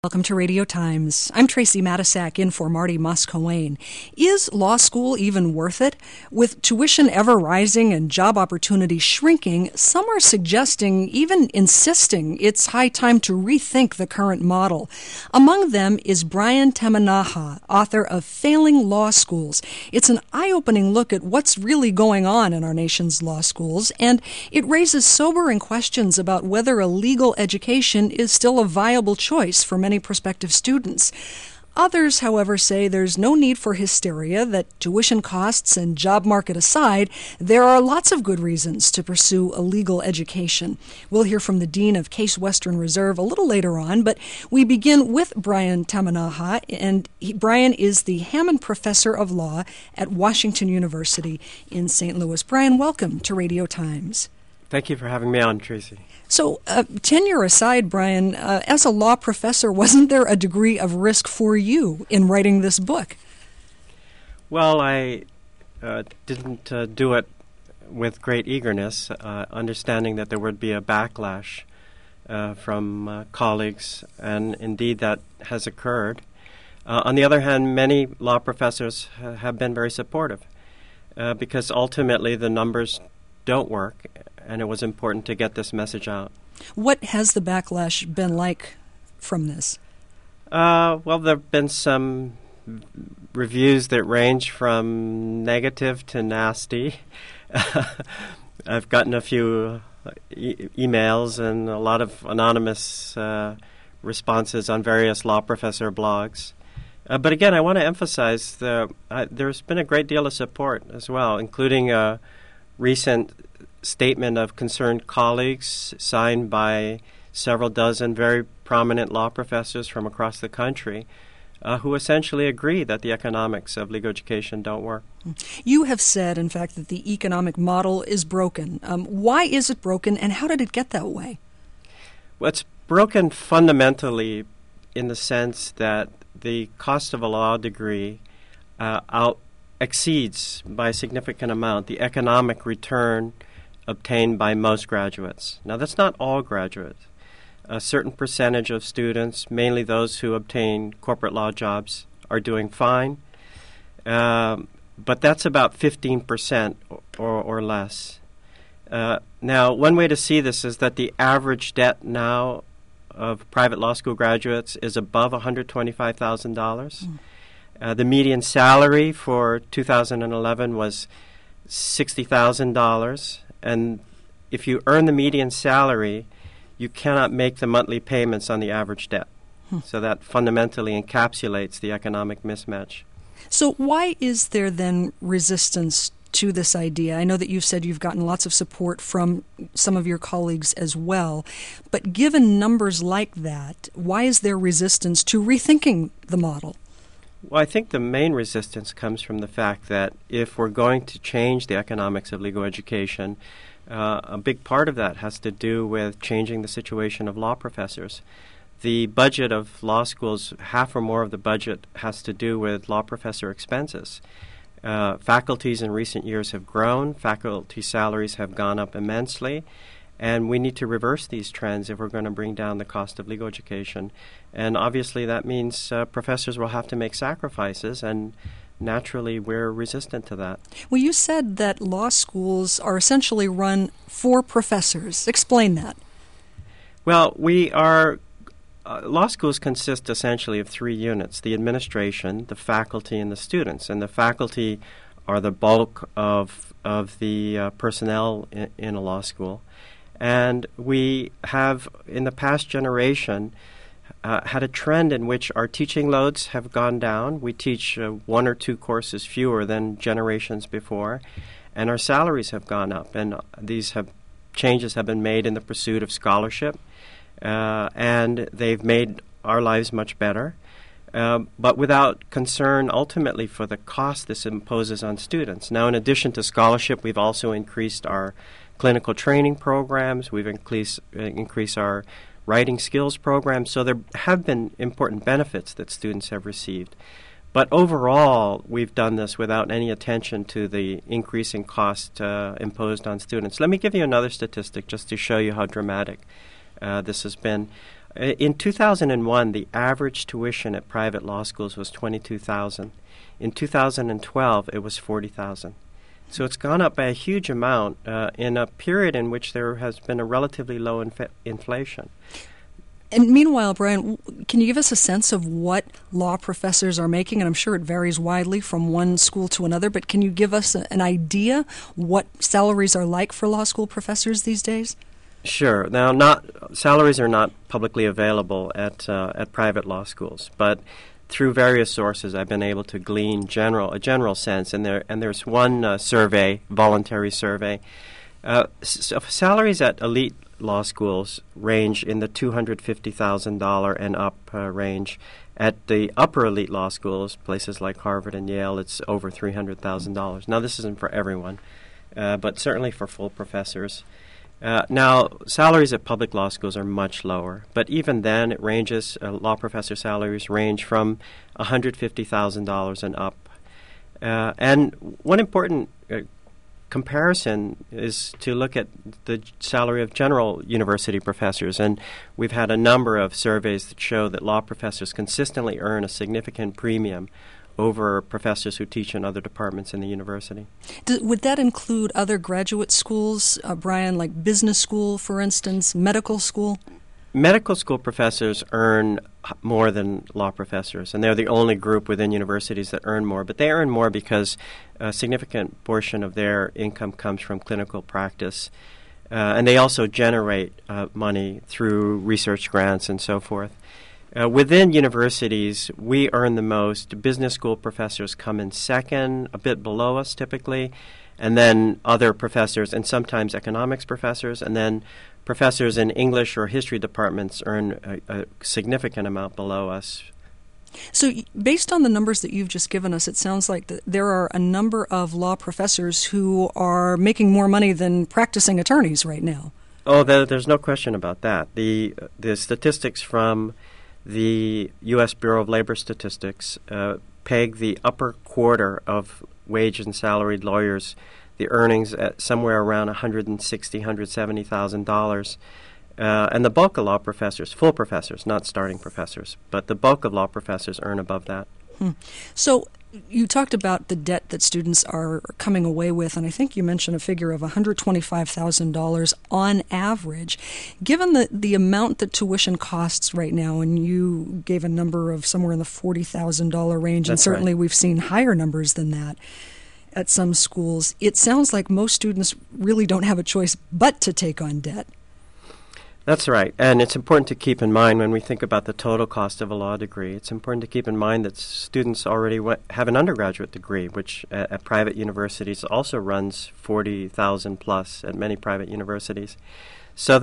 Welcome to Radio Times. I'm Tracy Matisak in for Marty Moscowane. Is law school even worth it? With tuition ever rising and job opportunities shrinking, some are suggesting, even insisting, it's high time to rethink the current model. Among them is Brian Temanaha, author of Failing Law Schools. It's an eye-opening look at what's really going on in our nation's law schools, and it raises sobering questions about whether a legal education is still a viable choice for many prospective students. Others, however, say there's no need for hysteria, that tuition costs and job market aside, there are lots of good reasons to pursue a legal education. We'll hear from the Dean of Case Western Reserve a little later on, but we begin with Brian Temanaha, and Brian is the Hammond Professor of Law at Washington University in St. Louis. Brian, welcome to Radio Times. Thank you for having me on, Tracy. So, tenure aside, Brian, as a law professor, wasn't there a degree of risk for you in writing this book? Well, I didn't do it with great eagerness, understanding that there would be a backlash from colleagues, and indeed that has occurred. On the other hand, many law professors have been very supportive because ultimately the numbers don't work, and it was important to get this message out. What has the backlash been like from this? Well, there have been some reviews that range from negative to nasty. I've gotten a few emails and a lot of anonymous responses on various law professor blogs. But again, I want to emphasize there's been a great deal of support as well, including a recent statement of concerned colleagues signed by several dozen very prominent law professors from across the country who essentially agree that the economics of legal education don't work. You have said, in fact, that the economic model is broken. Why is it broken, and how did it get that way? Well, it's broken fundamentally in the sense that the cost of a law degree exceeds by a significant amount the economic return obtained by most graduates. Now, that's not all graduates. A certain percentage of students, mainly those who obtain corporate law jobs, are doing fine, but that's about 15% or less. Now, one way to see this is that the average debt now of private law school graduates is above $125,000. The median salary for 2011 was $60,000. And if you earn the median salary, you cannot make the monthly payments on the average debt. So that fundamentally encapsulates the economic mismatch. So why is there then resistance to this idea? I know that you've said you've gotten lots of support from some of your colleagues as well, but given numbers like that, why is there resistance to rethinking the model? Well, I think the main resistance comes from the fact that if we're going to change the economics of legal education, a big part of that has to do with changing the situation of law professors. The budget of law schools, half or more of the budget, has to do with law professor expenses. Faculties in recent years have grown. Faculty salaries have gone up immensely. And we need to reverse these trends if we're going to bring down the cost of legal education. And obviously that means professors will have to make sacrifices, and naturally we're resistant to that. Well, you said that law schools are essentially run for professors. Explain that. Well, law schools consist essentially of three units: the administration, the faculty, and the students. And the faculty are the bulk of the personnel in a law school. And we have, in the past generation, had a trend in which our teaching loads have gone down. We teach one or two courses fewer than generations before, and our salaries have gone up. And these changes have been made in the pursuit of scholarship, and they've made our lives much better, but without concern ultimately for the cost this imposes on students. Now, in addition to scholarship, we've also increased our clinical training programs. We've increased our writing skills programs. So there have been important benefits that students have received. But overall, we've done this without any attention to the increasing cost imposed on students. Let me give you another statistic just to show you how dramatic this has been. In 2001, the average tuition at private law schools was $22,000. In 2012, it was $40,000. So it's gone up by a huge amount in a period in which there has been a relatively low inflation. And meanwhile, Brian, can you give us a sense of what law professors are making? And I'm sure it varies widely from one school to another, but can you give us an idea what salaries are like for law school professors these days? Sure. Now, salaries are not publicly available at private law schools, but through various sources, I've been able to glean a general sense, and there's one survey, voluntary survey. Salaries at elite law schools range in the $250,000 and up range. At the upper elite law schools, places like Harvard and Yale, it's over $300,000. Now, this isn't for everyone, but certainly for full professors. Now, salaries at public law schools are much lower, but even then it ranges, law professor salaries range from $150,000 and up. And one important comparison is to look at the salary of general university professors, and we've had a number of surveys that show that law professors consistently earn a significant premium over professors who teach in other departments in the university. Would that include other graduate schools, Brian, like business school, for instance, medical school? Medical school professors earn more than law professors, and they're the only group within universities that earn more. But they earn more because a significant portion of their income comes from clinical practice, and they also generate money through research grants and so forth. Within universities, we earn the most. Business school professors come in second, a bit below us typically, and then other professors, and sometimes economics professors, and then professors in English or history departments earn a significant amount below us. So based on the numbers that you've just given us, it sounds like there are a number of law professors who are making more money than practicing attorneys right now. Oh, there's no question about that. The statistics from the U.S. Bureau of Labor Statistics peg the upper quarter of wage and salaried lawyers, the earnings at somewhere around $160,000, $170,000. And the bulk of law professors, full professors, not starting professors, but the bulk of law professors earn above that. So you talked about the debt that students are coming away with, and I think you mentioned a figure of $125,000 on average. Given the amount that tuition costs right now, and you gave a number of somewhere in the $40,000 range, That's and certainly right. We've seen higher numbers than that at some schools, it sounds like most students really don't have a choice but to take on debt. That's right. And it's important to keep in mind when we think about the total cost of a law degree, it's important to keep in mind that students already have an undergraduate degree, which at private universities also runs $40,000 plus at many private universities. So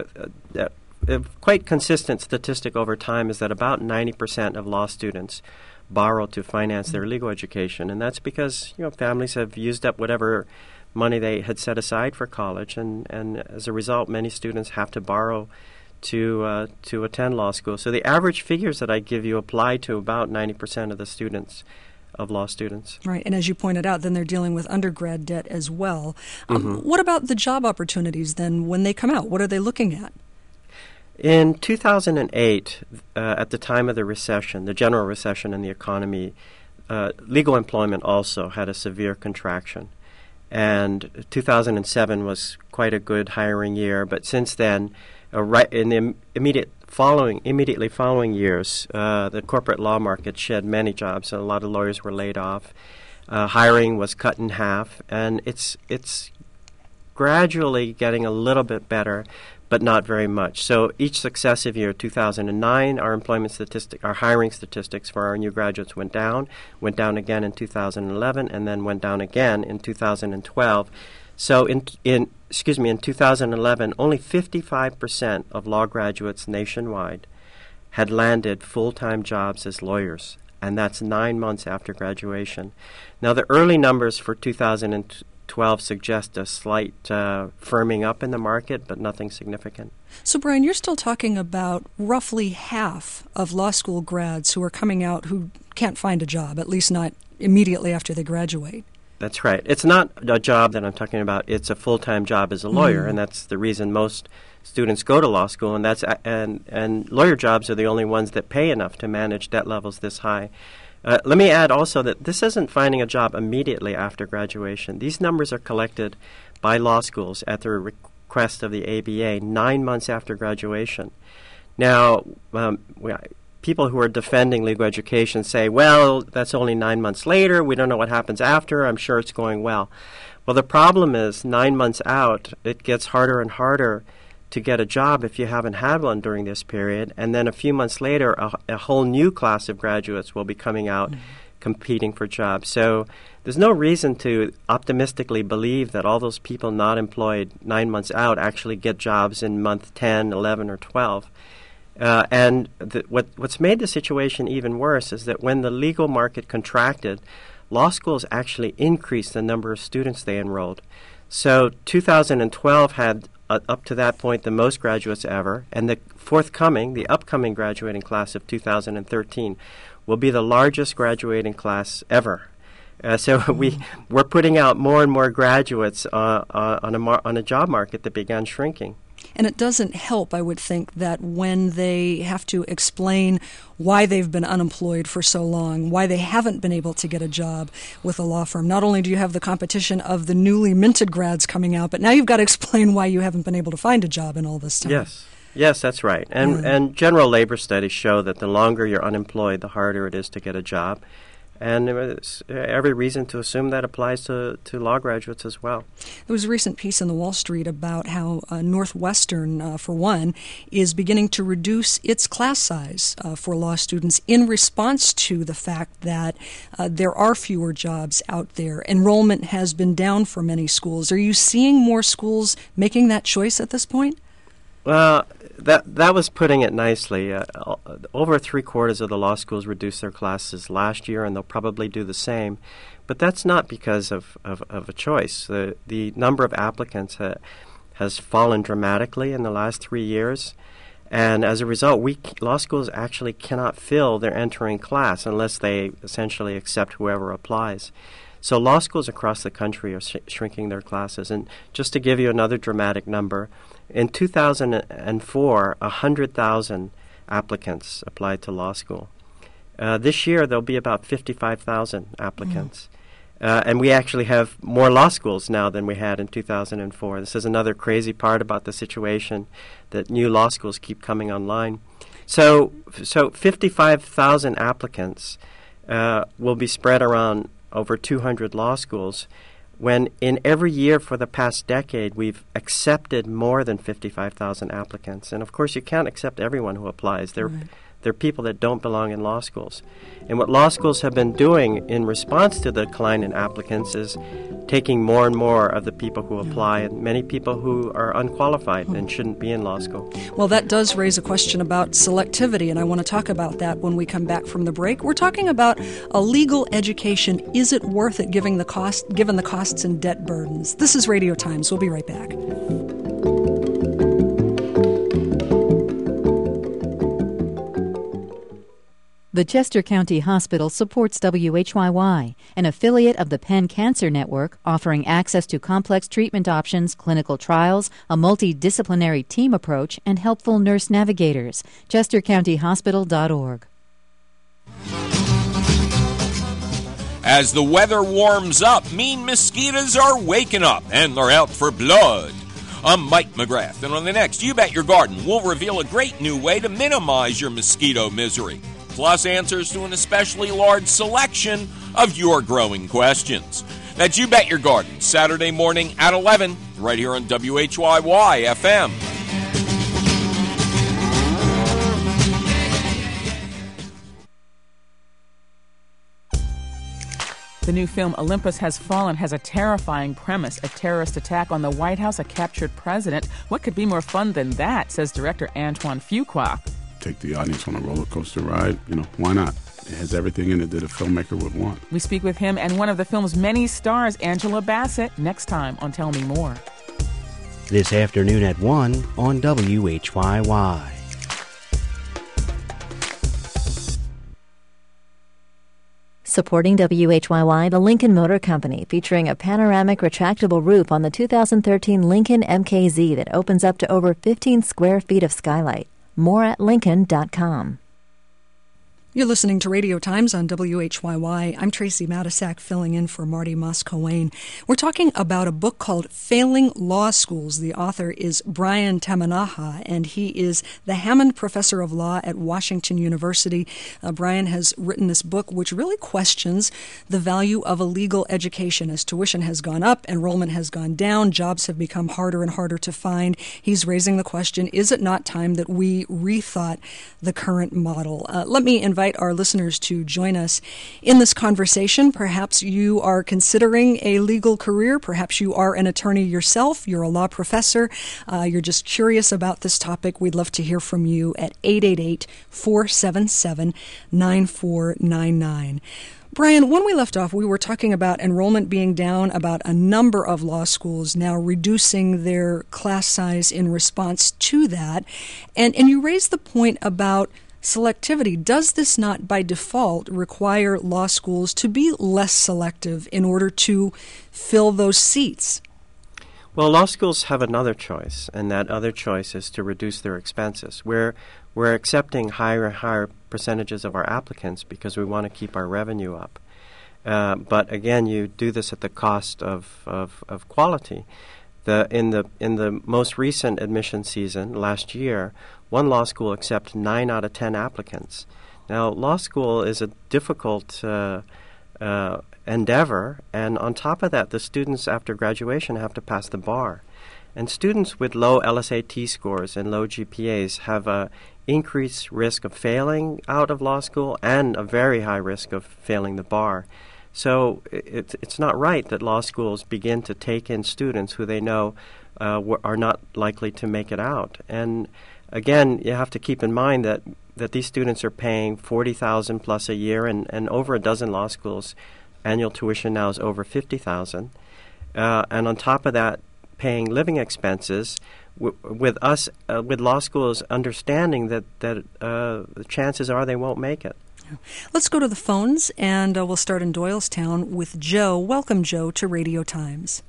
a quite consistent statistic over time is that about 90% of law students borrow to finance their legal education, and that's because families have used up whatever money they had set aside for college, and as a result, many students have to borrow to attend law school. So the average figures that I give you apply to about 90% of the students, of law students. Right, and as you pointed out, then they're dealing with undergrad debt as well. What about the job opportunities then when they come out? What are they looking at? In 2008, at the time of the recession, the general recession in the economy, legal employment also had a severe contraction. And 2007 was quite a good hiring year, but since then, right in the immediately following years, the corporate law market shed many jobs, and a lot of lawyers were laid off. Hiring was cut in half, and it's gradually getting a little bit better, but not very much. So each successive year, 2009, our hiring statistics for our new graduates went down again in 2011, and then went down again in 2012. So in 2011, only 55% of law graduates nationwide had landed full-time jobs as lawyers, and that's 9 months after graduation. Now, the early numbers for 2012 suggest a slight firming up in the market, but nothing significant. So, Brian, you're still talking about roughly half of law school grads who are coming out who can't find a job, at least not immediately after they graduate. That's right. It's not a job that I'm talking about. It's a full-time job as a lawyer, and that's the reason most students go to law school. And lawyer jobs are the only ones that pay enough to manage debt levels this high. Let me add also that this isn't finding a job immediately after graduation. These numbers are collected by law schools at the request of the ABA 9 months after graduation. Now, people who are defending legal education say, well, that's only 9 months later. We don't know what happens after. I'm sure it's going well. Well, the problem is 9 months out, it gets harder and harder to get a job if you haven't had one during this period. And then a few months later, a whole new class of graduates will be coming out competing for jobs. So there's no reason to optimistically believe that all those people not employed 9 months out actually get jobs in month 10, 11, or 12. What's made the situation even worse is that when the legal market contracted, law schools actually increased the number of students they enrolled. So 2012 had, up to that point, the most graduates ever, and the upcoming graduating class of 2013 will be the largest graduating class ever. So we're putting out more and more graduates on a job market that began shrinking. And it doesn't help, I would think, that when they have to explain why they've been unemployed for so long, why they haven't been able to get a job with a law firm. Not only do you have the competition of the newly minted grads coming out, but now you've got to explain why you haven't been able to find a job in all this time. Yes, that's right. And general labor studies show that the longer you're unemployed, the harder it is to get a job. And there's every reason to assume that applies to law graduates as well. There was a recent piece in the Wall Street about how Northwestern, for one, is beginning to reduce its class size for law students in response to the fact that there are fewer jobs out there. Enrollment has been down for many schools. Are you seeing more schools making that choice at this point? Well, that was putting it nicely. Over 3/4 of the law schools reduced their classes last year, and they'll probably do the same. But that's not because of a choice. The number of applicants has fallen dramatically in the last 3 years, and as a result, law schools actually cannot fill their entering class unless they essentially accept whoever applies. So law schools across the country are shrinking their classes. And just to give you another dramatic number, in 2004, 100,000 applicants applied to law school. This year, there'll be about 55,000 applicants. And we actually have more law schools now than we had in 2004. This is another crazy part about the situation, that new law schools keep coming online. So 55,000 applicants will be spread around over 200 law schools, when in every year for the past decade we've accepted more than 55,000 applicants. And of course you can't accept everyone who applies. They're people that don't belong in law schools. And what law schools have been doing in response to the decline in applicants is taking more and more of the people who apply, and many people who are unqualified and shouldn't be in law school. Well, that does raise a question about selectivity, and I want to talk about that when we come back from the break. We're talking about a legal education. Is it worth it given the costs and debt burdens? This is Radio Times. We'll be right back. The Chester County Hospital supports WHYY, an affiliate of the Penn Cancer Network, offering access to complex treatment options, clinical trials, a multidisciplinary team approach, and helpful nurse navigators. ChesterCountyHospital.org. As the weather warms up, mean mosquitoes are waking up, and they're out for blood. I'm Mike McGrath, and on the next You Bet Your Garden, we'll reveal a great new way to minimize your mosquito misery, plus answers to an especially large selection of your growing questions. That's You Bet Your Garden, Saturday morning at 11, right here on WHYY FM. The new film Olympus Has Fallen has a terrifying premise: a terrorist attack on the White House, a captured president. What could be more fun than that, says director Antoine Fuqua. Take the audience on a roller coaster ride, why not? It has everything in it that a filmmaker would want. We speak with him and one of the film's many stars, Angela Bassett, next time on Tell Me More. This afternoon at 1 on WHYY. Supporting WHYY, the Lincoln Motor Company, featuring a panoramic retractable roof on the 2013 Lincoln MKZ that opens up to over 15 square feet of skylight. More at Lincoln.com. You're listening to Radio Times on WHYY. I'm Tracy Matisak, filling in for Marty Muscowain. We're talking about a book called Failing Law Schools. The author is Brian Tamanaha, and he is the Hammond Professor of Law at Washington University. Brian has written this book, which really questions the value of a legal education. As tuition has gone up, enrollment has gone down, jobs have become harder and harder to find. He's raising the question, is it not time that we rethought the current model? Let me invite our listeners to join us in this conversation. Perhaps you are considering a legal career. Perhaps you are an attorney yourself. You're a law professor. You're just curious about this topic. We'd love to hear from you at 888-477-9499. Brian, when we left off, we were talking about enrollment being down, about a number of law schools now reducing their class size in response to that. And you raised the point about selectivity. Does this not, by default, require law schools to be less selective in order to fill those seats? Well, law schools have another choice, and that other choice is to reduce their expenses. We're accepting higher and higher percentages of our applicants because we want to keep our revenue up. But again, you do this at the cost of quality. In the most recent admission season last year, one law school accepted 9 out of 10 applicants. Now, law school is a difficult endeavor, and on top of that, the students after graduation have to pass the bar. And students with low LSAT scores and low GPAs have a increased risk of failing out of law school and a very high risk of failing the bar. So it's not right that law schools begin to take in students who they know are not likely to make it out. And again, you have to keep in mind that these students are paying $40,000 plus a year, and over a dozen law schools, annual tuition now is over $50,000. And on top of that, paying living expenses. With law schools understanding that the chances are they won't make it. Let's go to the phones, and we'll start in Doylestown with Joe. Welcome, Joe, to Radio Times.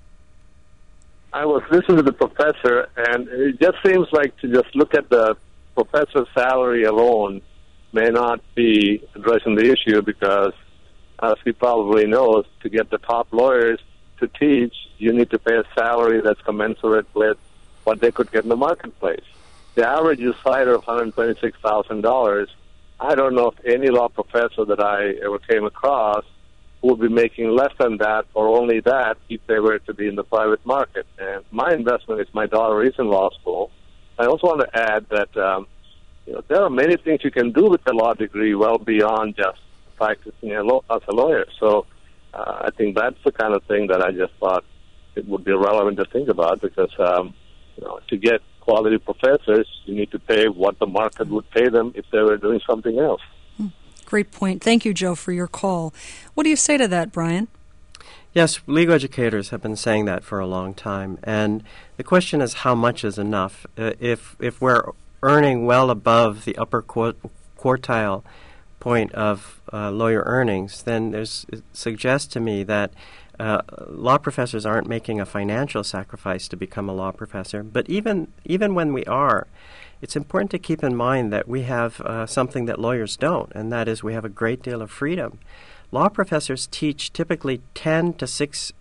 I was listening to the professor, and it just seems like to just look at the professor's salary alone may not be addressing the issue because, as he probably knows, to get the top lawyers to teach, you need to pay a salary that's commensurate with what they could get in the marketplace. The average is cited of $126,000. I don't know if any law professor that I ever came across would be making less than that or only that if they were to be in the private market. And my investment is my daughter is in law school. I also want to add that there are many things you can do with a law degree well beyond just practicing as a lawyer. So I think that's the kind of thing that I just thought it would be relevant to think about because, to get quality professors, you need to pay what the market would pay them if they were doing something else. Great point. Thank you, Joe, for your call. What do you say to that, Brian? Yes, legal educators have been saying that for a long time. And the question is how much is enough? If we're earning well above the upper quartile point of lawyer earnings, then it suggests to me that law professors aren't making a financial sacrifice to become a law professor. But even when we are, it's important to keep in mind that we have something that lawyers don't, and that is we have a great deal of freedom. Law professors teach typically 10 to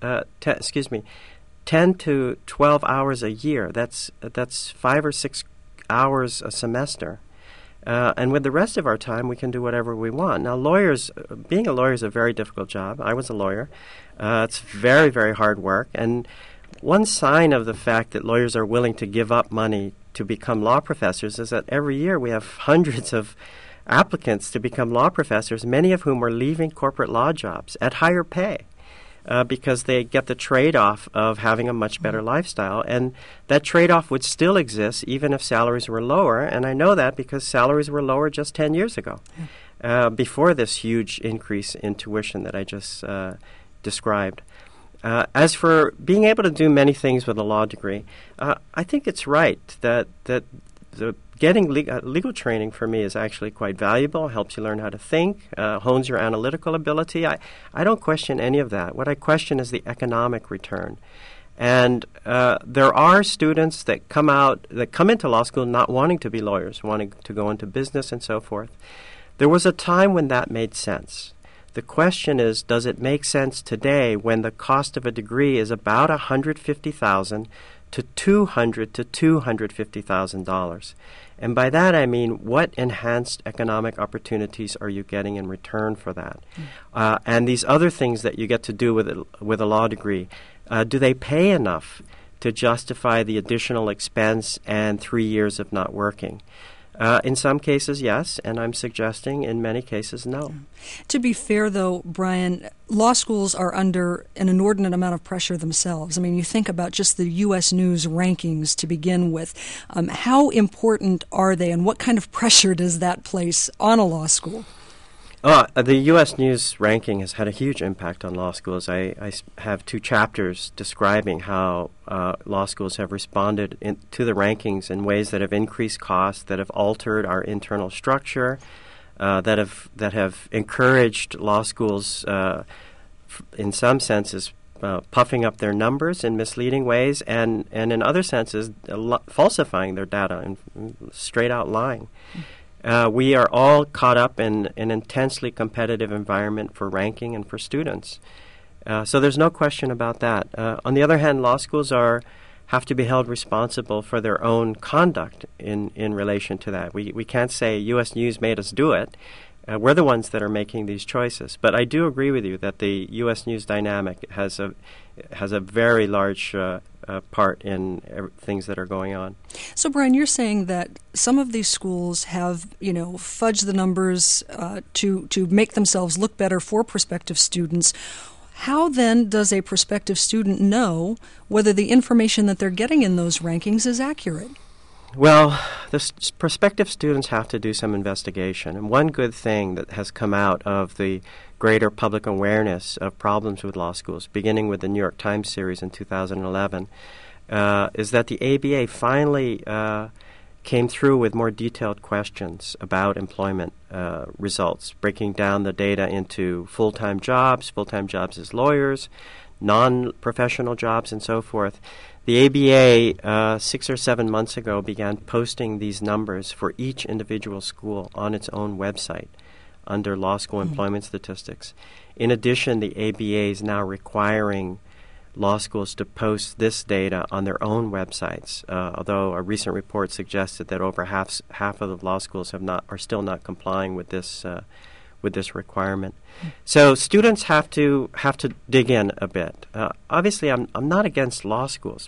12 hours a year. That's 5 or 6 hours a semester. And with the rest of our time, we can do whatever we want. Now, being a lawyer is a very difficult job. I was a lawyer. It's very, very hard work. And one sign of the fact that lawyers are willing to give up money to become law professors is that every year we have hundreds of applicants to become law professors, many of whom are leaving corporate law jobs at higher pay. Because they get the trade-off of having a much better lifestyle. And that trade-off would still exist even if salaries were lower. And I know that because salaries were lower just 10 years ago, before this huge increase in tuition that I just described. As for being able to do many things with a law degree, I think it's right that getting legal training for me is actually quite valuable, helps you learn how to think, hones your analytical ability. I don't question any of that. What I question is the economic return. And there are students that come into law school not wanting to be lawyers, wanting to go into business and so forth. There was a time when that made sense. The question is, does it make sense today when the cost of a degree is about $150,000 to $200,000 to $250,000? And by that I mean, what enhanced economic opportunities are you getting in return for that? And these other things that you get to do with a law degree, do they pay enough to justify the additional expense and 3 years of not working? In some cases, yes, and I'm suggesting in many cases, no. To be fair, though, Brian, law schools are under an inordinate amount of pressure themselves. I mean, you think about just the U.S. News rankings to begin with. How important are they, and what kind of pressure does that place on a law school? The U.S. News ranking has had a huge impact on law schools. I have 2 chapters describing how law schools have responded to the rankings in ways that have increased costs, that have altered our internal structure, that have encouraged law schools, in some senses, puffing up their numbers in misleading ways, and in other senses, falsifying their data and straight out lying. We are all caught up in an intensely competitive environment for ranking and for students. So there's no question about that. On the other hand, law schools have to be held responsible for their own conduct in relation to that. We can't say U.S. News made us do it. We're the ones that are making these choices. But I do agree with you that the U.S. News dynamic has a very large part in things that are going on. So, Brian, you're saying that some of these schools have, fudged the numbers to make themselves look better for prospective students. How then does a prospective student know whether the information that they're getting in those rankings is accurate? Well, the prospective students have to do some investigation. And one good thing that has come out of the greater public awareness of problems with law schools, beginning with the New York Times series in 2011, is that the ABA finally came through with more detailed questions about employment results, breaking down the data into full-time jobs as lawyers, non-professional jobs, and so forth. The ABA, 6 or 7 months ago, began posting these numbers for each individual school on its own website under law school employment statistics. In addition, the ABA is now requiring law schools to post this data on their own websites, although a recent report suggested that over half of the law schools are still not complying with this requirement. So students have to dig in a bit. Obviously, I'm not against law schools.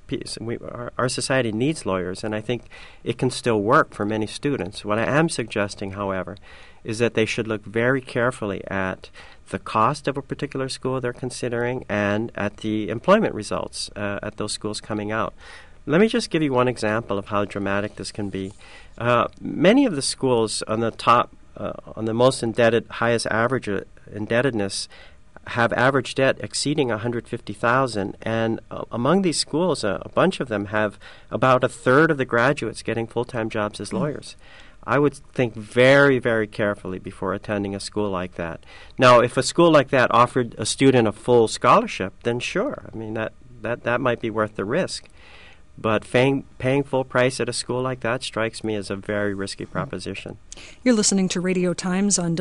Our society needs lawyers, and I think it can still work for many students. What I am suggesting, however, is that they should look very carefully at the cost of a particular school they're considering and at the employment results at those schools coming out. Let me just give you one example of how dramatic this can be. Many of the schools on the top on the most indebted, highest average indebtedness, have average debt exceeding $150,000, and among these schools, a bunch of them have about a third of the graduates getting full-time jobs as lawyers. I would think very, very carefully before attending a school like that. Now, if a school like that offered a student a full scholarship, then sure. I mean, that might be worth the risk. But paying full price at a school like that strikes me as a very risky proposition. You're listening to Radio Times on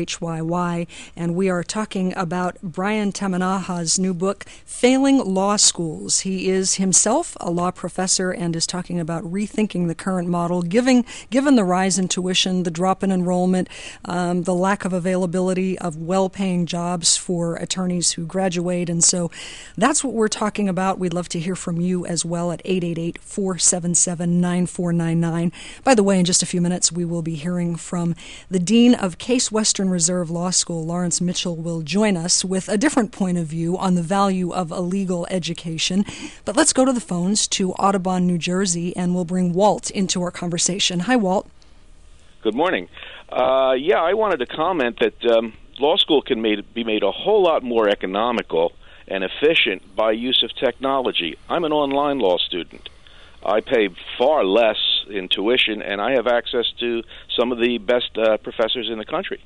WHYY, and we are talking about Brian Tamanaha's new book, Failing Law Schools. He is himself a law professor and is talking about rethinking the current model, given the rise in tuition, the drop in enrollment, the lack of availability of well-paying jobs for attorneys who graduate. And so that's what we're talking about. We'd love to hear from you as well at 888-477-9499. By the way, in just a few minutes, we will be hearing from the Dean of Case Western Reserve Law School. Lawrence Mitchell will join us with a different point of view on the value of a legal education. But let's go to the phones to Audubon, New Jersey, and we'll bring Walt into our conversation. Hi, Walt. Good morning. I wanted to comment that law school can be made a whole lot more economical and efficient by use of technology. I'm an online law student. I pay far less in tuition, and I have access to some of the best professors in the country.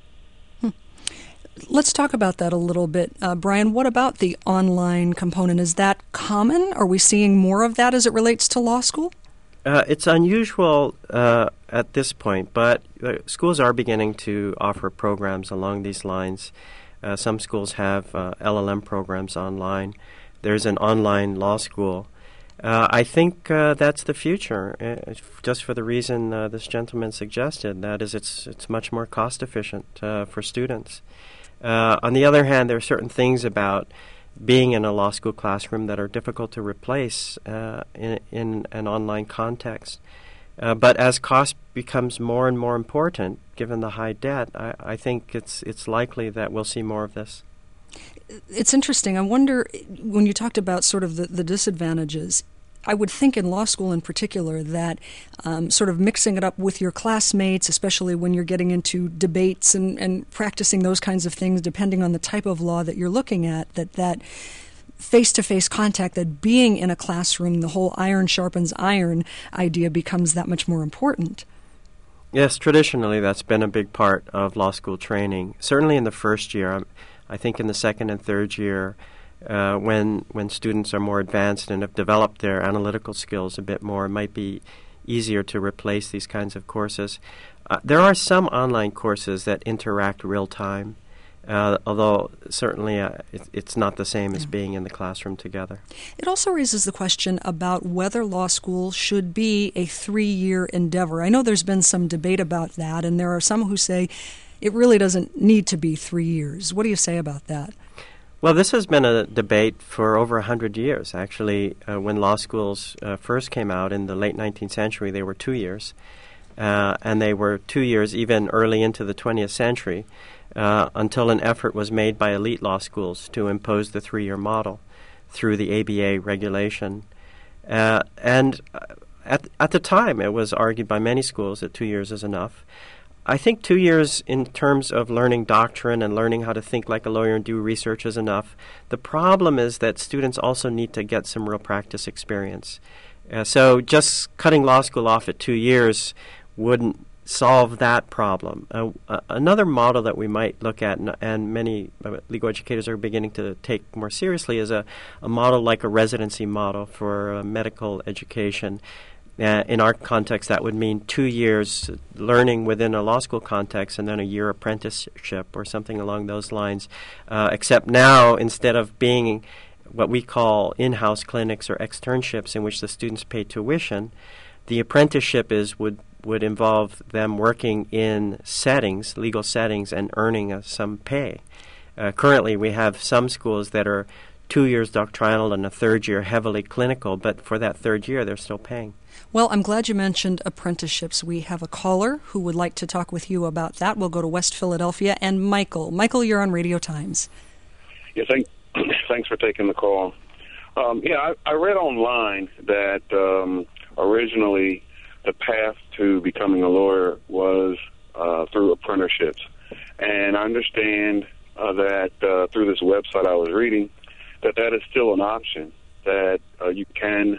Let's talk about that a little bit. Brian, what about the online component? Is that common? Are we seeing more of that as it relates to law school? It's unusual at this point, but schools are beginning to offer programs along these lines. Some schools have LLM programs online. There's an online law school. I think that's the future, just for the reason this gentleman suggested. That is, it's much more cost efficient for students. On the other hand, there are certain things about being in a law school classroom that are difficult to replace in an online context. But as cost becomes more and more important, given the high debt, I think it's likely that we'll see more of this. It's interesting. I wonder, when you talked about sort of the disadvantages, I would think in law school in particular that sort of mixing it up with your classmates, especially when you're getting into debates and practicing those kinds of things, depending on the type of law that you're looking at, that face-to-face contact, that being in a classroom, the whole iron sharpens iron idea becomes that much more important. Yes, traditionally that's been a big part of law school training. Certainly in the first year. I think in the second and third year, when students are more advanced and have developed their analytical skills a bit more, it might be easier to replace these kinds of courses. There are some online courses that interact real time, although certainly it's not the same as being in the classroom together. It also raises the question about whether law school should be a 3-year endeavor. I know there's been some debate about that, and there are some who say it really doesn't need to be 3 years. What do you say about that? Well, this has been a debate for over 100 years. Actually, when law schools first came out in the late 19th century, they were 2 years. And they were 2 years even early into the 20th century until an effort was made by elite law schools to impose the 3-year model through the ABA regulation. And at the time, it was argued by many schools that 2 years is enough. I think 2 years in terms of learning doctrine and learning how to think like a lawyer and do research is enough. The problem is that students also need to get some real practice experience. So just cutting law school off at 2 years wouldn't solve that problem. Another model that we might look at, and many legal educators are beginning to take more seriously, is a model like a residency model for medical education. In our context, that would mean 2 years learning within a law school context and then a year apprenticeship or something along those lines. Except now, instead of being what we call in-house clinics or externships in which the students pay tuition, the apprenticeship would involve them working in settings, legal settings, and earning some pay. Currently, we have some schools that are 2 years doctrinal and a third year heavily clinical, but for that third year, they're still paying. Well, I'm glad you mentioned apprenticeships. We have a caller who would like to talk with you about that. We'll go to West Philadelphia. And Michael. Michael, you're on Radio Times. Yeah, thanks for taking the call. I read online that originally the path to becoming a lawyer was through apprenticeships. And I understand that through this website I was reading that is still an option, that you can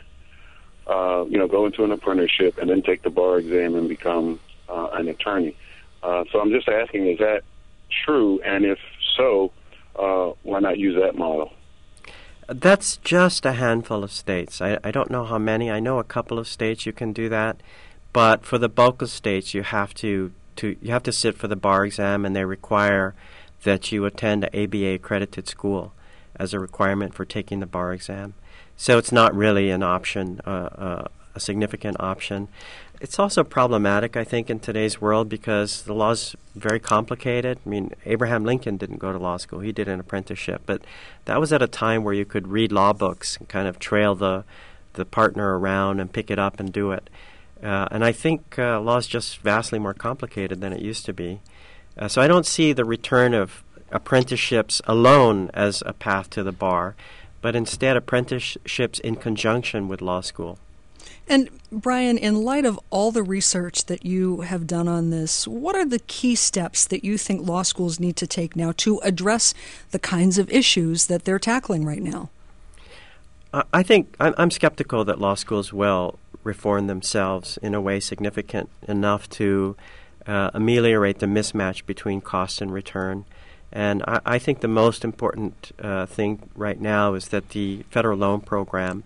go into an apprenticeship and then take the bar exam and become an attorney. So I'm just asking, is that true? And if so, why not use that model? That's just a handful of states. I don't know how many. I know a couple of states you can do that, but for the bulk of states, you have to sit for the bar exam, and they require that you attend an ABA accredited school as a requirement for taking the bar exam. So it's not really an option, a significant option. It's also problematic, I think, in today's world because the law's very complicated. I mean, Abraham Lincoln didn't go to law school. He did an apprenticeship. But that was at a time where you could read law books and kind of trail the partner around and pick it up and do it. And I think law is just vastly more complicated than it used to be. So I don't see the return of apprenticeships alone as a path to the bar, but instead apprenticeships in conjunction with law school. And Brian, in light of all the research that you have done on this, what are the key steps that you think law schools need to take now to address the kinds of issues that they're tackling right now? I think I'm skeptical that law schools will reform themselves in a way significant enough to ameliorate the mismatch between cost and return. And I think the most important thing right now is that the federal loan program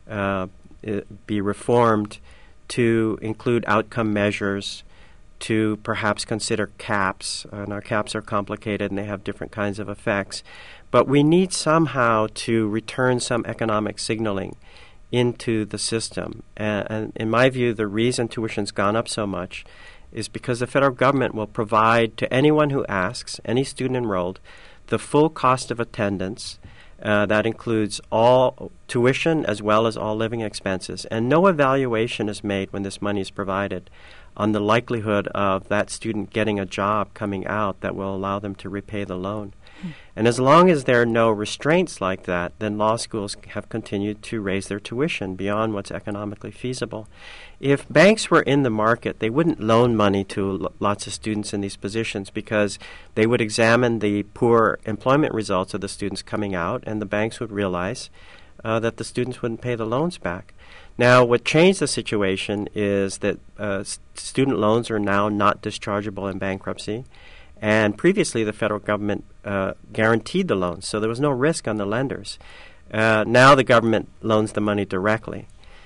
be reformed to include outcome measures, to perhaps consider caps. And our caps are complicated and they have different kinds of effects. But we need somehow to return some economic signaling into the system. And in my view, the reason tuition's gone up so much is because the federal government will provide to anyone who asks, any student enrolled, the full cost of attendance. That includes all tuition as well as all living expenses. And no evaluation is made when this money is provided on the likelihood of that student getting a job coming out that will allow them to repay the loan. And as long as there are no restraints like that, then law schools have continued to raise their tuition beyond what's economically feasible. If banks were in the market, they wouldn't loan money to lots of students in these positions because they would examine the poor employment results of the students coming out, and the banks would realize that the students wouldn't pay the loans back. Now, what changed the situation is that student loans are now not dischargeable in bankruptcy. And previously, the federal government guaranteed the loans, so there was no risk on the lenders. Now the government loans the money directly,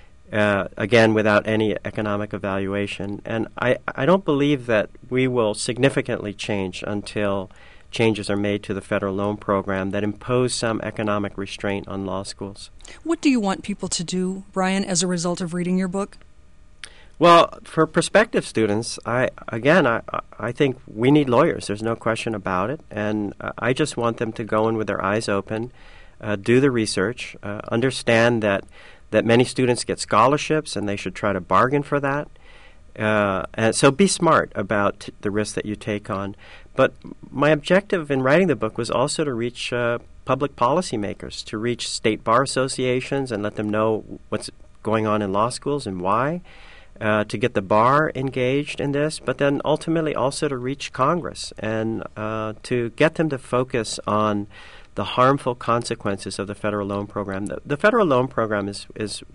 again, without any economic evaluation. And I don't believe that we will significantly change until changes are made to the federal loan program that impose some economic restraint on law schools. What do you want people to do, Brian, as a result of reading your book? Well, for prospective students, I think we need lawyers. There's no question about it. And I just want them to go in with their eyes open, do the research, understand that many students get scholarships and they should try to bargain for that. And so be smart about the risks that you take on. But my objective in writing the book was also to reach public policymakers, to reach state bar associations and let them know what's going on in law schools and why. To get the bar engaged in this, but then ultimately also to reach Congress and to get them to focus on the harmful consequences of the federal loan program. The federal loan program is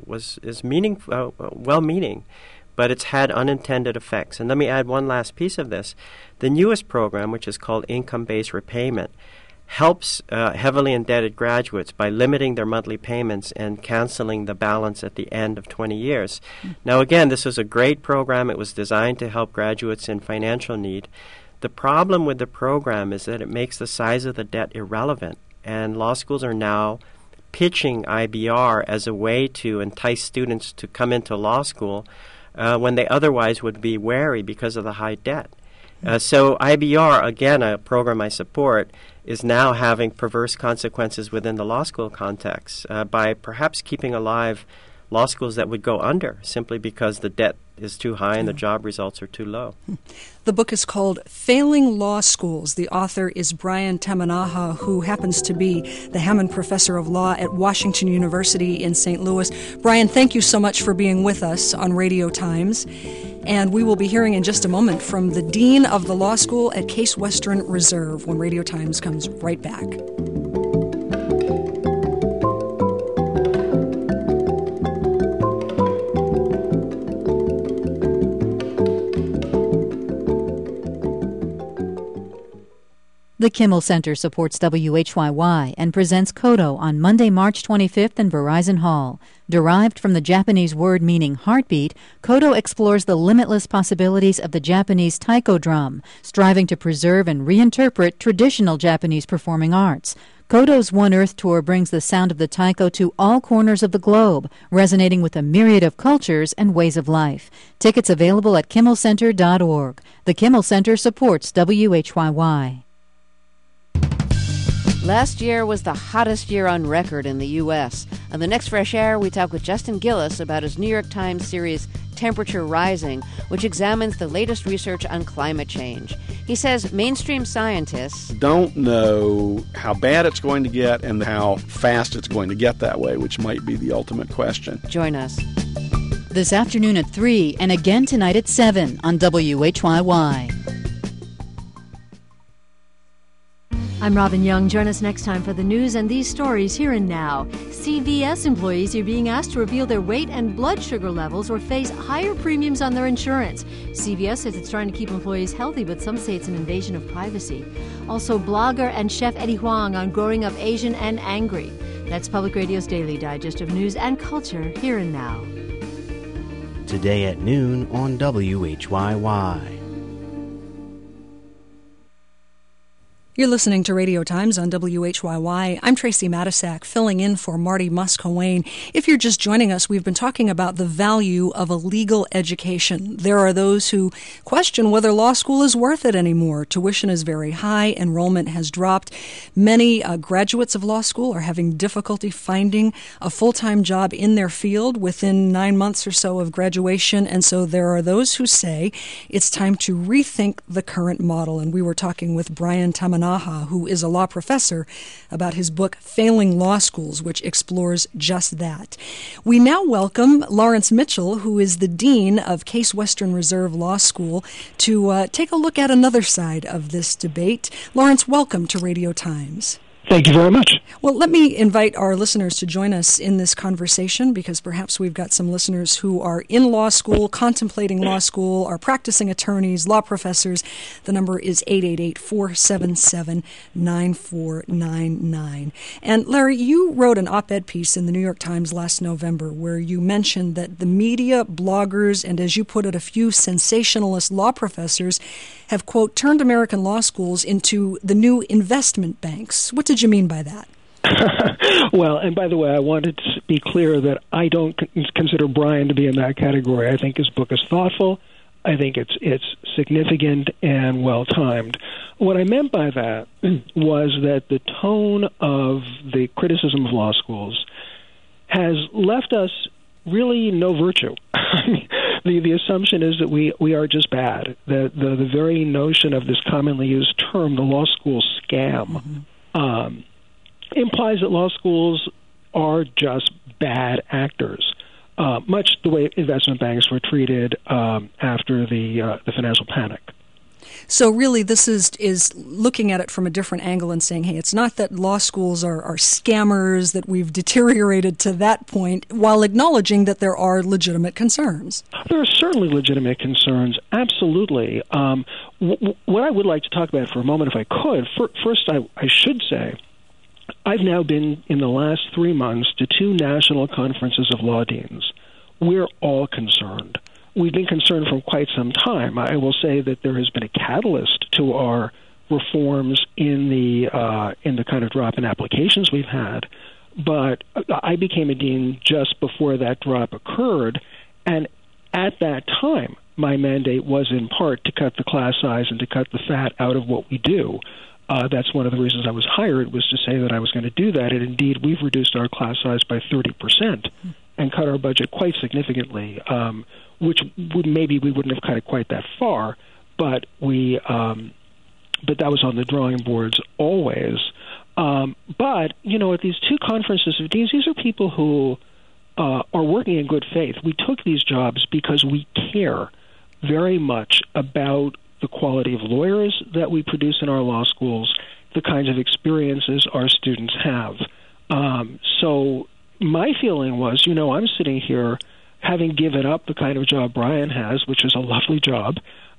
well-meaning, but it's had unintended effects. And let me add one last piece of this. The newest program, which is called income-based repayment, helps heavily indebted graduates by limiting their monthly payments and canceling the balance at the end of 20 years. Now, again, this was a great program. It was designed to help graduates in financial need. The problem with the program is that it makes the size of the debt irrelevant, and law schools are now pitching IBR as a way to entice students to come into law school when they otherwise would be wary because of the high debt. So IBR, again, a program I support, is now having perverse consequences within the law school context by perhaps keeping alive law schools that would go under simply because the debt is too high and the job results are too low. The book is called Failing Law Schools. The author is Brian Tamanaha, who happens to be the Hammond Professor of Law at Washington University in St. Louis. Brian, thank you so much for being with us on Radio Times. And we will be hearing in just a moment from the Dean of the Law School at Case Western Reserve when Radio Times comes right back. The Kimmel Center supports WHYY and presents Kodo on Monday, March 25th in Verizon Hall. Derived from the Japanese word meaning heartbeat, Kodo explores the limitless possibilities of the Japanese taiko drum, striving to preserve and reinterpret traditional Japanese performing arts. Kodo's One Earth Tour brings the sound of the taiko to all corners of the globe, resonating with a myriad of cultures and ways of life. Tickets available at KimmelCenter.org. The Kimmel Center supports WHYY. Last year was the hottest year on record in the U.S. On the next Fresh Air, we talk with Justin Gillis about his New York Times series Temperature Rising, which examines the latest research on climate change. He says mainstream scientists don't know how bad it's going to get and how fast it's going to get that way, which might be the ultimate question. Join us this afternoon at 3 and again tonight at 7 on WHYY. I'm Robin Young. Join us next time for the news and these stories here and now. CVS employees are being asked to reveal their weight and blood sugar levels or face higher premiums on their insurance. CVS says it's trying to keep employees healthy, but some say it's an invasion of privacy. Also, blogger and chef Eddie Huang on growing up Asian and angry. That's Public Radio's Daily Digest of news and culture here and now. Today at noon on WHYY. You're listening to Radio Times on WHYY. I'm Tracy Matisak, filling in for Marty Muskowayne. If you're just joining us, we've been talking about the value of a legal education. There are those who question whether law school is worth it anymore. Tuition is very high. Enrollment has dropped. Many graduates of law school are having difficulty finding a full-time job in their field within 9 months or so of graduation. And so there are those who say it's time to rethink the current model. And we were talking with Brian Tamanaha, who is a law professor, about his book, Failing Law Schools, which explores just that. We now welcome Lawrence Mitchell, who is the Dean of Case Western Reserve Law School, to take a look at another side of this debate. Lawrence, welcome to Radio Times. Thank you very much. Well, let me invite our listeners to join us in this conversation, because perhaps we've got some listeners who are in law school, contemplating law school, are practicing attorneys, law professors. The number is 888-477-9499. And Larry, you wrote an op-ed piece in the New York Times last November where you mentioned that the media, bloggers, and as you put it, a few sensationalist law professors have, quote, turned American law schools into the new investment banks. What did you mean by that? Well, and by the way, I wanted to be clear that I don't consider Brian to be in that category. I think his book is thoughtful. I think it's significant and well-timed. What I meant by that was that the tone of the criticism of law schools has left us really no virtue. The assumption is that we are just bad. The very notion of this commonly used term, the law school scam, implies that law schools are just bad actors, much the way investment banks were treated after the financial panic. So really this is looking at it from a different angle and saying, hey, it's not that law schools are scammers, that we've deteriorated to that point, while acknowledging that there are legitimate concerns. There are certainly legitimate concerns, absolutely. What I would like to talk about for a moment, if I could, first I should say, I've now been, in the last 3 months, to 2 national conferences of law deans. We're all concerned. We've been concerned for quite some time. I will say that there has been a catalyst to our reforms in the kind of drop in applications we've had. But I became a dean just before that drop occurred, and at that time, my mandate was in part to cut the class size and to cut the fat out of what we do. That's one of the reasons I was hired, was to say that I was going to do that. And indeed, we've reduced our class size by 30% and cut our budget quite significantly, which maybe we wouldn't have cut it quite that far, but but that was on the drawing boards always. But, at these 2 conferences of deans, these are people who are working in good faith. We took these jobs because we care very much about the quality of lawyers that we produce in our law schools, the kinds of experiences our students have. So my feeling was, I'm sitting here having given up the kind of job Brian has, which is a lovely job,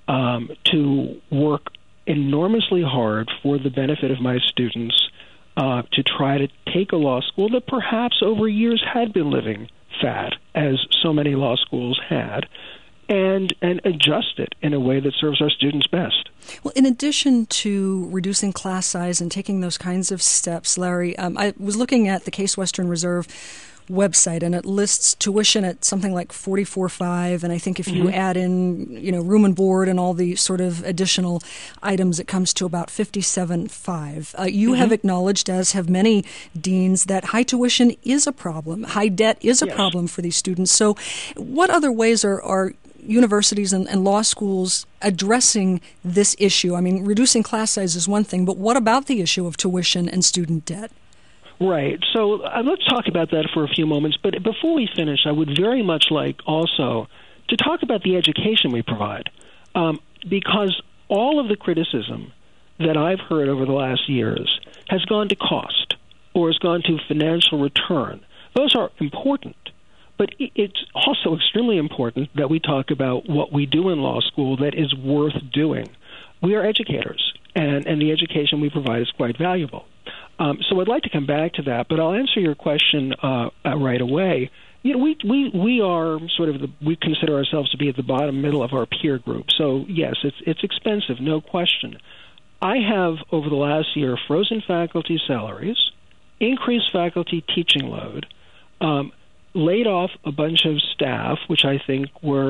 to work enormously hard for the benefit of my students, to try to take a law school that perhaps over years had been living fat, as so many law schools had, and adjust it in a way that serves our students best. Well, in addition to reducing class size and taking those kinds of steps, Larry, I was looking at the Case Western Reserve website, and it lists tuition at something like $44,500, and I think if you add in, room and board and all the sort of additional items, it comes to about $57,500. You have acknowledged, as have many deans, that high tuition is a problem. High debt is a problem for these students. So what other ways are universities and law schools addressing this issue? I mean, reducing class size is one thing, but what about the issue of tuition and student debt? Right. So let's talk about that for a few moments. But before we finish, I would very much like also to talk about the education we provide, because all of the criticism that I've heard over the last years has gone to cost or has gone to financial return. Those are important, but it's also extremely important that we talk about what we do in law school that is worth doing. We are educators, and the education we provide is quite valuable. So I'd like to come back to that, but I'll answer your question right away. You know, we are sort of we consider ourselves to be at the bottom middle of our peer group. So yes, it's expensive, no question. I have over the last year frozen faculty salaries, increased faculty teaching load, laid off a bunch of staff, which I think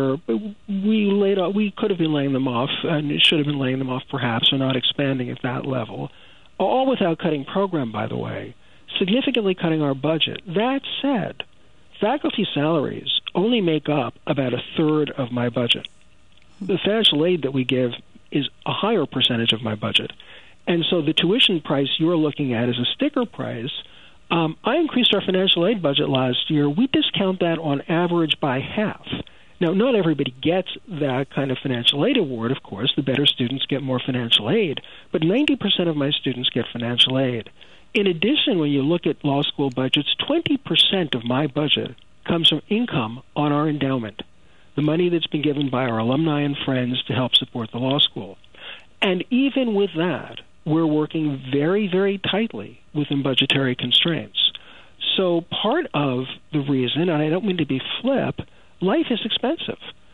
we could have been laying them off, and should have been laying them off perhaps, or not expanding at that level, all without cutting program, by the way, significantly cutting our budget. That said, faculty salaries only make up about a third of my budget. The financial aid that we give is a higher percentage of my budget. And so the tuition price you're looking at is a sticker price. I increased our financial aid budget last year. We discount that on average by half. Now, not everybody gets that kind of financial aid award, of course. The better students get more financial aid. But 90% of my students get financial aid. In addition, when you look at law school budgets, 20% of my budget comes from income on our endowment, the money that's been given by our alumni and friends to help support the law school. And even with that, we're working very, very tightly within budgetary constraints. So part of the reason, and I don't mean to be flip, life is expensive.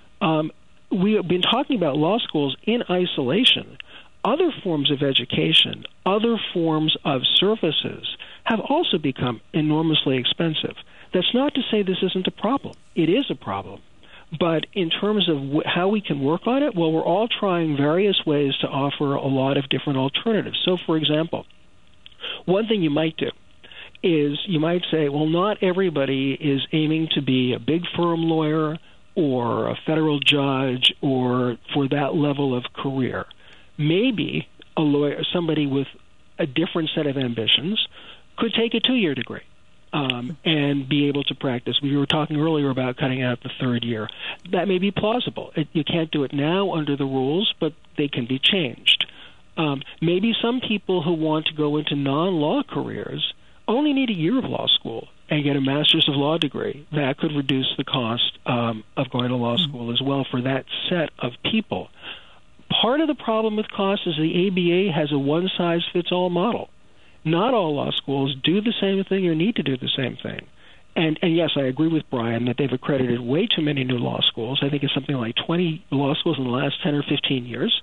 We have been talking about law schools in isolation. Other forms of education, other forms of services have also become enormously expensive. That's not to say this isn't a problem. It is a problem. But in terms of how we can work on it, well, we're all trying various ways to offer a lot of different alternatives. So, for example, one thing you might do is you might say, well, not everybody is aiming to be a big firm lawyer or a federal judge or for that level of career. Maybe a lawyer, somebody with a different set of ambitions, could take a 2-year degree and be able to practice. We were talking earlier about cutting out the 3rd year. That may be plausible. You can't do it now under the rules, but they can be changed. Maybe some people who want to go into non-law careers only need a year of law school and get a master's of law degree. That could reduce the cost of going to law school as well for that set of people. Part of the problem with cost is the ABA has a one-size-fits-all model. Not all law schools do the same thing or need to do the same thing. And yes, I agree with Brian that they've accredited way too many new law schools. I think it's something like 20 law schools in the last 10 or 15 years,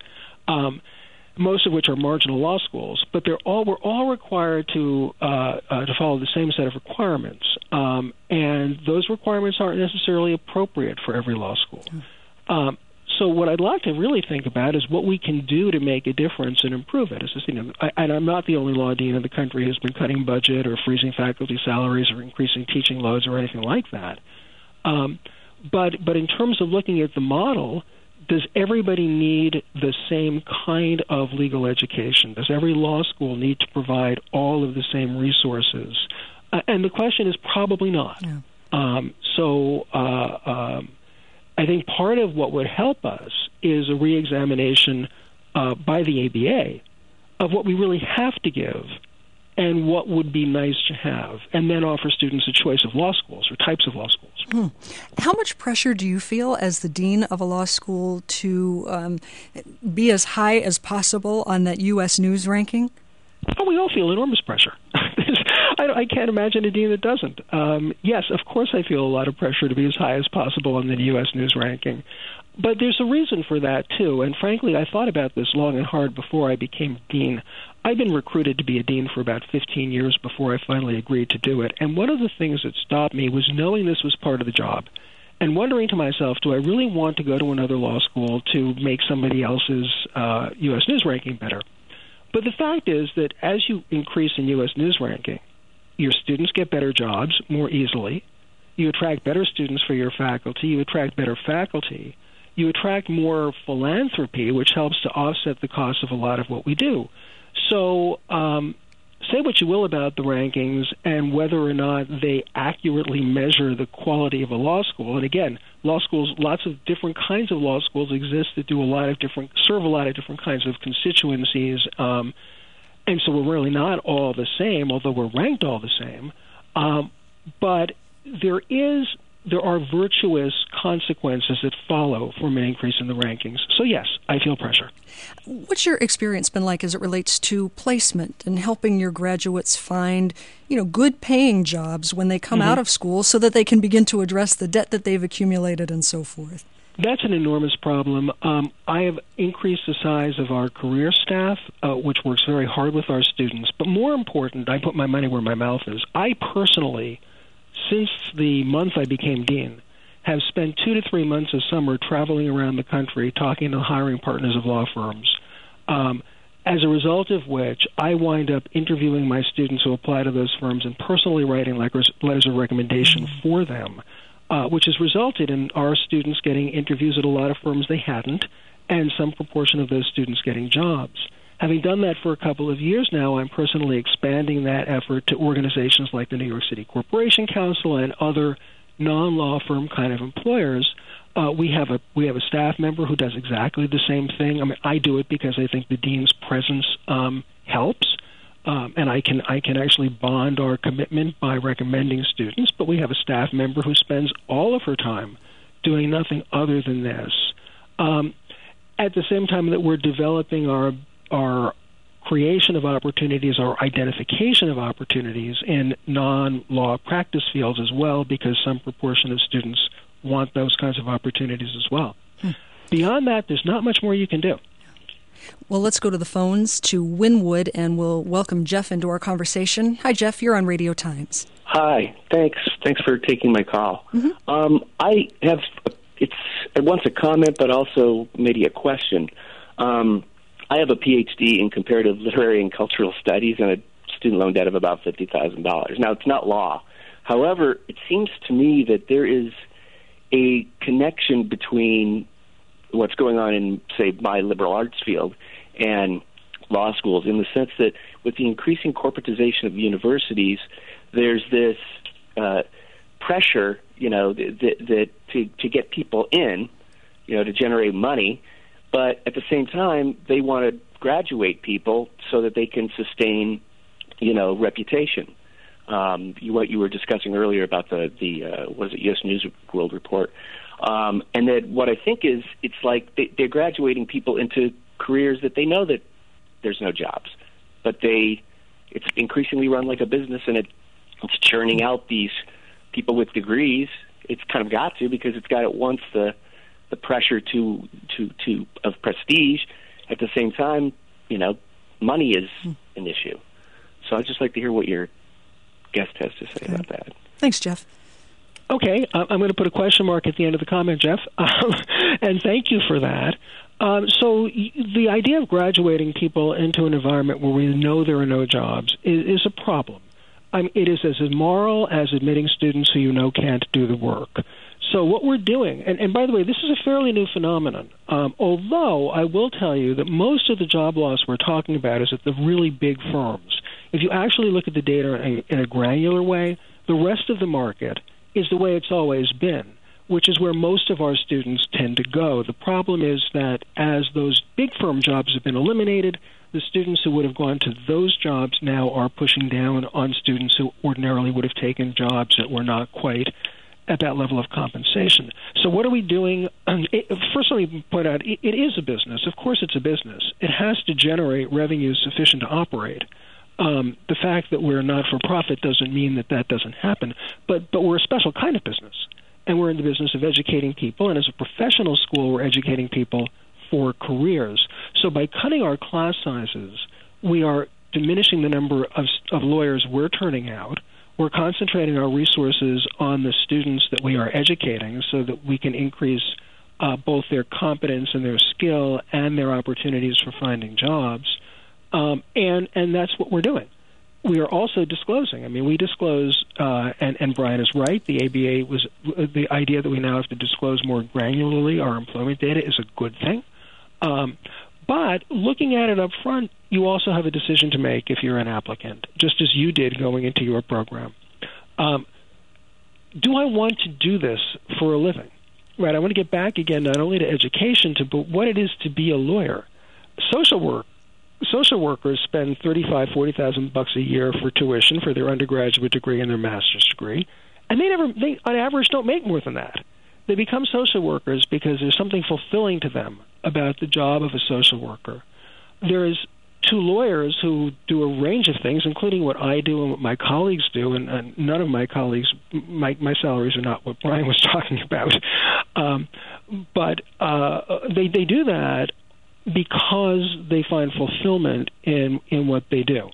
most of which are marginal law schools. But we're all required to follow the same set of requirements. And those requirements aren't necessarily appropriate for every law school. So what I'd like to really think about is what we can do to make a difference and improve it. And I'm not the only law dean in the country who's been cutting budget or freezing faculty salaries or increasing teaching loads or anything like that. But in terms of looking at the model, does everybody need the same kind of legal education? Does every law school need to provide all of the same resources? And the question is probably not. Yeah. I think part of what would help us is a reexamination by the ABA of what we really have to give and what would be nice to have, and then offer students a choice of law schools or types of law schools. How much pressure do you feel as the dean of a law school to be as high as possible on that U.S. News ranking? Oh, we all feel enormous pressure. I can't imagine a dean that doesn't. Yes, of course I feel a lot of pressure to be as high as possible on the U.S. News ranking. But there's a reason for that, too. And frankly, I thought about this long and hard before I became dean. I've been recruited to be a dean for about 15 years before I finally agreed to do it. And one of the things that stopped me was knowing this was part of the job and wondering to myself, do I really want to go to another law school to make somebody else's U.S. News ranking better? But the fact is that as you increase in U.S. News ranking, your students get better jobs more easily. You attract better students for your faculty. You attract better faculty. You attract more philanthropy, which helps to offset the cost of a lot of what we do. So say what you will about the rankings and whether or not they accurately measure the quality of a law school. And again, law schools, lots of different kinds of law schools exist that serve a lot of different kinds of constituencies. And so we're really not all the same, although we're ranked all the same. But there are virtuous consequences that follow from an increase in the rankings. So yes, I feel pressure. What's your experience been like as it relates to placement and helping your graduates find, good paying jobs when they come out of school so that they can begin to address the debt that they've accumulated and so forth? That's an enormous problem. I have increased the size of our career staff, which works very hard with our students. But more important, I put my money where my mouth is. I personally, since the month I became dean, have spent 2 to 3 months of summer traveling around the country talking to hiring partners of law firms, as a result of which I wind up interviewing my students who apply to those firms and personally writing letters of recommendation for them, which has resulted in our students getting interviews at a lot of firms they hadn't, and some proportion of those students getting jobs. Having done that for a couple of years now, I'm personally expanding that effort to organizations like the New York City Corporation Council and other non-law firm kind of employers. We have a staff member who does exactly the same thing. I mean, I do it because I think the dean's presence helps, and I can actually bond our commitment by recommending students. But we have a staff member who spends all of her time doing nothing other than this. At the same time that we're developing our creation of opportunities, our identification of opportunities in non-law practice fields as well, because some proportion of students want those kinds of opportunities as well. Beyond that, there's not much more you can do. Well, let's go to the phones to Wynwood, and we'll welcome Jeff into our conversation. Hi, Jeff. You're on Radio Times. Hi. Thanks for taking my call. I have it's at once a comment, but also maybe a question. I have a PhD in comparative literary and cultural studies and a student loan debt of about $50,000. Now, it's not law. However, it seems to me that there is a connection between what's going on in, say, my liberal arts field and law schools, in the sense that with the increasing corporatization of universities, there's this pressure, that to get people in, to generate money. But at the same time, they want to graduate people so that they can sustain, reputation. What you were discussing earlier about the U.S. News World Report, and that what I think is it's like they're graduating people into careers that they know that there's no jobs, but it's increasingly run like a business, and it's churning out these people with degrees. It's kind of got to, because it's got at once the pressure of prestige. At the same time, money is an issue. So I'd just like to hear what your guest has to say about that. Thanks, Jeff. Okay, I'm going to put a question mark at the end of the comment, Jeff, and thank you for that. So the idea of graduating people into an environment where we know there are no jobs is a problem. It is as immoral as admitting students who can't do the work. So what we're doing, and by the way, this is a fairly new phenomenon, although I will tell you that most of the job loss we're talking about is at the really big firms. If you actually look at the data in a granular way, the rest of the market is the way it's always been, which is where most of our students tend to go. The problem is that as those big firm jobs have been eliminated, the students who would have gone to those jobs now are pushing down on students who ordinarily would have taken jobs that were not quite at that level of compensation. So what are we doing? First, let me point out, it is a business. Of course it's a business. It has to generate revenue sufficient to operate. The fact that we're not-for-profit doesn't mean that doesn't happen, but we're a special kind of business, and we're in the business of educating people, and as a professional school, we're educating people for careers. So by cutting our class sizes, we are diminishing the number of lawyers we're turning out. We're concentrating our resources on the students that we are educating so that we can increase both their competence and their skill and their opportunities for finding jobs. And that's what we're doing. We are also disclosing. We disclose, and Brian is right, the ABA was the idea that we now have to disclose more granularly our employment data is a good thing. But looking at it up front, you also have a decision to make if you're an applicant, just as you did going into your program. Do I want to do this for a living? Right, I want to get back again not only to education, but what it is to be a lawyer. Social workers spend $35,000-$40,000 a year for tuition for their undergraduate degree and their master's degree, and they on average, don't make more than that. They become social workers because there's something fulfilling to them about the job of a social worker. There's two lawyers who do a range of things, including what I do and what my colleagues do, and none of my colleagues, my salaries are not what Brian was talking about. But they do that because they find fulfillment in what they do.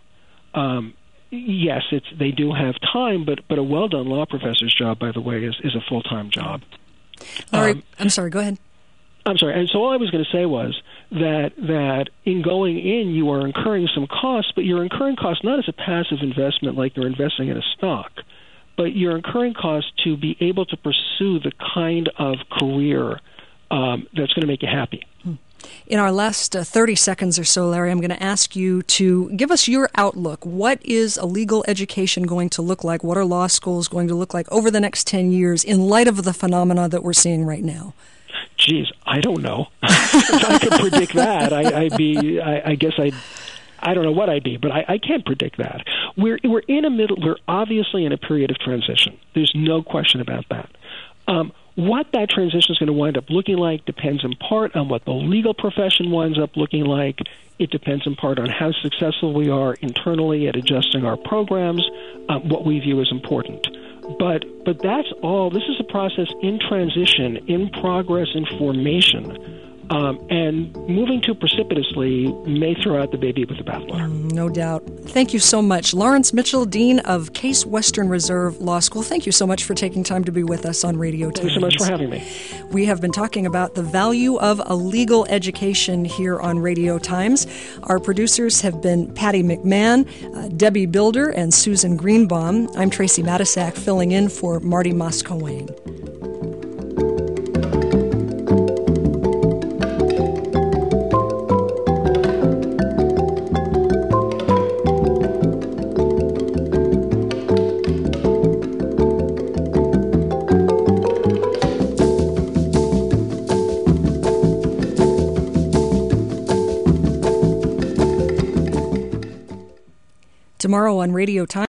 Yes, they do have time, but a well-done law professor's job, by the way, is a full-time job. Larry, I'm sorry, go ahead. I'm sorry. And so all I was going to say was that in going in, you are incurring some costs, but you're incurring costs not as a passive investment like you're investing in a stock, but you're incurring costs to be able to pursue the kind of career that's going to make you happy. In our last 30 seconds or so, Larry, I'm going to ask you to give us your outlook. What is a legal education going to look like? What are law schools going to look like over the next 10 years in light of the phenomena that we're seeing right now? Geez, I don't know. If I could predict that, I guess I don't know what I'd be, but I can't predict that. We're obviously in a period of transition. There's no question about that. What that transition is going to wind up looking like depends in part on what the legal profession winds up looking like. It depends in part on how successful we are internally at adjusting our programs, what we view as important. But that's all. This is a process in transition, in progress, in formation. And moving too precipitously may throw out the baby with the bathwater. No doubt. Thank you so much. Lawrence Mitchell, Dean of Case Western Reserve Law School, thank you so much for taking time to be with us on Radio Times. Thank you so much for having me. We have been talking about the value of a legal education here on Radio Times. Our producers have been Patty McMahon, Debbie Bilder, and Susan Greenbaum. I'm Tracy Matisak, filling in for Marty Moscowane. Tomorrow on Radio Times.